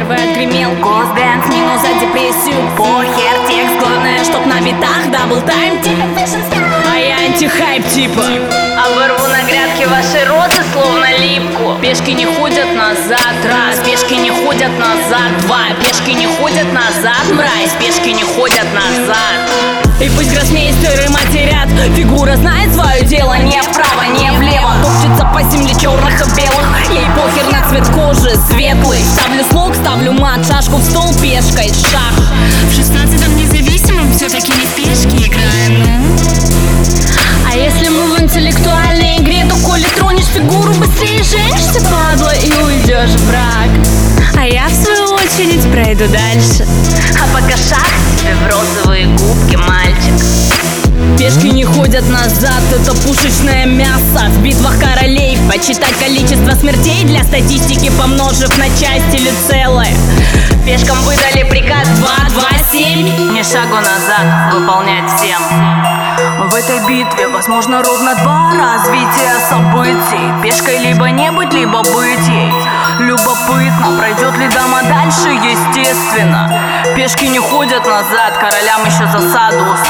первый отгремел. Госдэнс, минус за депрессию. похер, текст, Главное, чтоб на битах дабл тайм. А я антихайп типа. оборву на грядке ваши розы, словно липку. Пешки не ходят назад, раз. Пешки не ходят назад, два. Пешки не ходят назад, мразь. Пешки не ходят назад. И пусть гроссмейстеры матерят, фигура знает свое дело. Не вправо, не влево, топчется по земле черных и белых. Ей похер на цвет кожи, светлый. Ставлю слог, ставлю мат, шашку в стол, пешкой шах. В 16-м независимом все-таки не в пешки играем, ну. А если мы в интеллектуальной игре, то коли тронешь фигуру, быстрее женишься, падла, и уйдешь в брак. А я в свою очередь пройду дальше. А пока шах тебе в розовые губки, мальчик. Пешки не ходят назад, это пушечное мясо. В битвах королей почитать количество смертей для статистики, помножив на части или целое. Пешкам выдали приказ 2-2-7. ни шагу назад, выполнять всем. В этой битве возможно ровно два развития событий. Пешкой либо не быть, либо быть ей. Любопытно, пройдет ли дама дальше, естественно. Пешки не ходят назад, королям еще засаду